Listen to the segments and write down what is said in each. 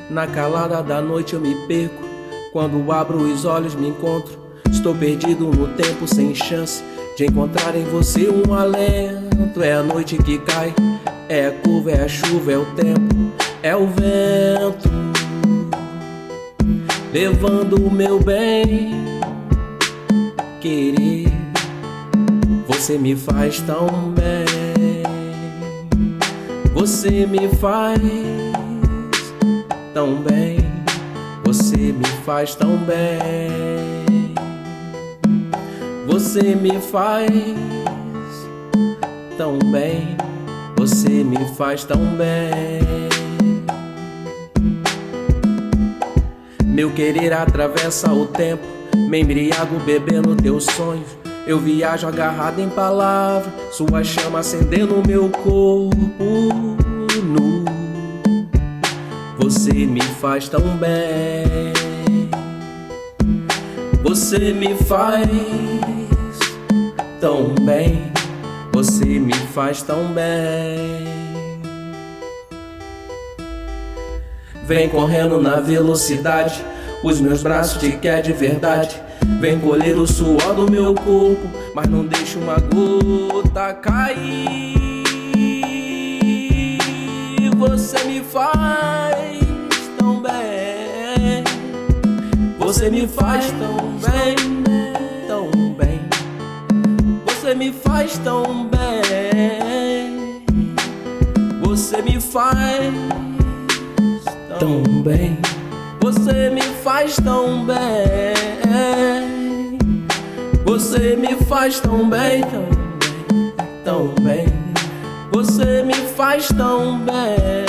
Na calada da noite eu me perco. Quando abro os olhos me encontro. Estou perdido no tempo sem chance de encontrar em você um alento. É a noite que cai, é a curva, é a chuva, é o tempo, é o vento levando o meu bem querer. Você me faz tão bem, você me faz tão bem, você me faz tão bem, você me faz tão bem, você me faz tão bem. Meu querer atravessa o tempo, me embriago bebendo teus sonhos. Eu viajo agarrado em palavras, sua chama acendendo o meu corpo nu. Você me faz tão bem, você me faz tão bem, você me faz tão bem. Vem correndo na velocidade, os meus braços te querem de verdade. Vem colher o suor do meu corpo, mas não deixa uma gota cair. Você me faz tão bem, você me faz tão bem, tão bem, você me faz tão bem, você me faz tão bem, você me faz tão bem, você me faz tão bem, tão bem, tão bem, você me faz tão bem.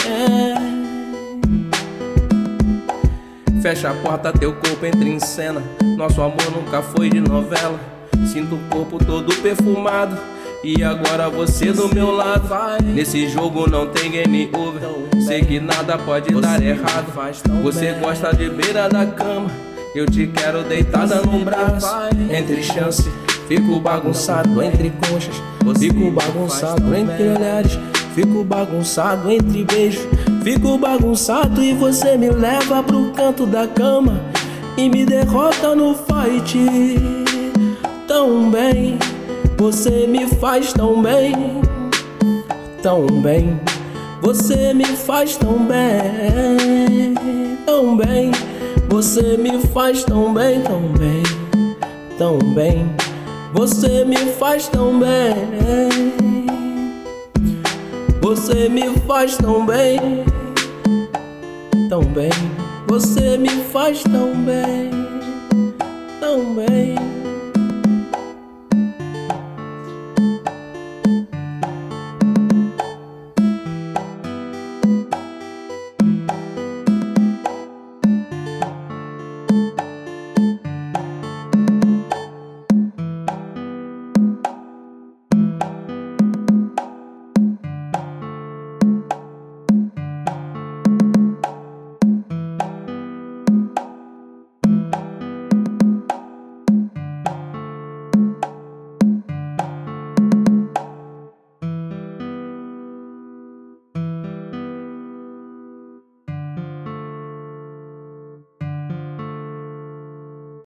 Fecha a porta, teu corpo entra em cena. Nosso amor nunca foi de novela. Sinto o corpo todo perfumado e agora você do meu lado. Nesse jogo não tem game over. Sei que nada pode dar errado. Você gosta de beira da cama, eu te quero deitada no braço. Entre chance, fico bagunçado entre conchas. Fico bagunçado entre olhares. Fico bagunçado entre beijos. Fico bagunçado e você me leva pro canto da cama e me derrota no fight. Tão bem, você me faz tão bem, tão bem, você me faz tão bem, tão bem, você me faz tão bem, tão bem, tão bem, você me faz tão bem, você me faz tão bem, tão bem, você me faz tão bem, tão bem.